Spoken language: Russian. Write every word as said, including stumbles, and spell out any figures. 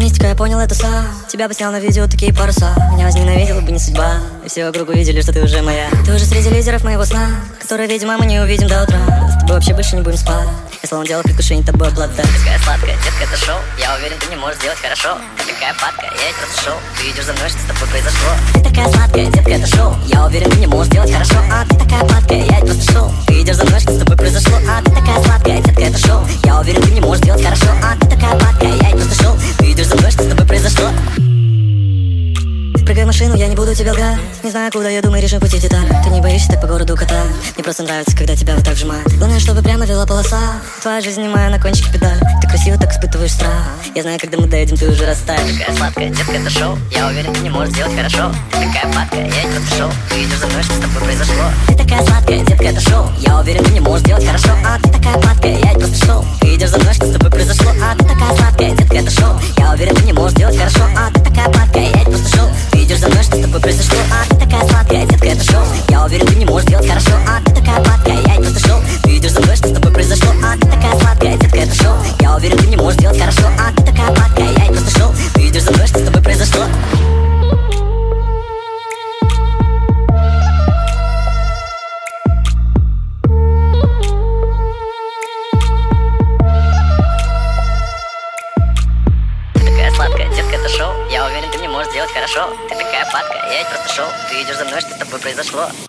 мистика, я понял это сам. Тебя бы снял на видео такие паруса. Меня возненавидела бы не судьба, и все вокруг увидели, что ты уже моя. Ты уже среди лидеров моего сна, которые, видимо, мы не увидим до утра. С тобой вообще больше не будем спать. Я словно делал предвкушение тобой обладать. Такая сладкая, детка, это шоу. Я уверен, ты не можешь сделать хорошо. Ты такая падкая, я ведь просто шоу. Ты идешь за мной, что с тобой произошло. Ты такая сладкая, детка, это шоу. Я уверен, ты не можешь сделать хорошо. А ты такая падкая, я ведь просто шоу. Ты идешь за мной, что с тобой произошло. А ты такая сладкая, детка, это шоу. Я уверен, ты не можешь сделать хорошо. А ты такая падкая, я ведь просто шоу. Ты идешь за мной, что с тобой произошло. Прыгай в машину, я не буду тебя лгать. Не знаю, куда еду, мы решим пути деталь. Ты не боишься так по городу катать. Мне просто нравится, когда тебя вот так вжимают. Главное, чтобы прямо вела полоса. Твоя жизнь снимая на кончике педаль. Ты красиво так испытываешь страх. Я знаю, когда мы доедем, ты уже растаешь. Такая сладкая, детка, это шоу. Я уверен, ты не можешь сделать хорошо. Ты такая падкая, я ведь просто шоу. Ты идешь за мной, что с тобой произошло. Ты такая сладкая, детка, это шоу. Я уверен, ты не можешь сделать хорошо. А ты такая падкая, я ведь просто шоу. Ты идешь за мной, что с тобой произошло. А ты такая сладкая, детка, это шоу. Я уверен, ты не можешь сделать хорошо. А ты такая падкая, я ведь просто шоу. Ты идешь за мной, что с тобой произошло. А ты такая сладкая, детка, это шоу. Я уверен, ты не можешь сделать хорошо. А ты такая падкая, я ведь просто шоу. Ты идешь за мной, что с тобой произошло. А ты такая сладкая, детка, это шоу. Я уверен, ты не можешь сделать хорошо. А ты такая падкая, я ведь просто шоу. Ты идешь за мной, что с тобой произошло. Сладкая, детка, это шоу. Я уверен, ты не можешь сделать хорошо. Ты такая падкая, я ведь просто шоу. Ты идешь за мной, что с тобой произошло.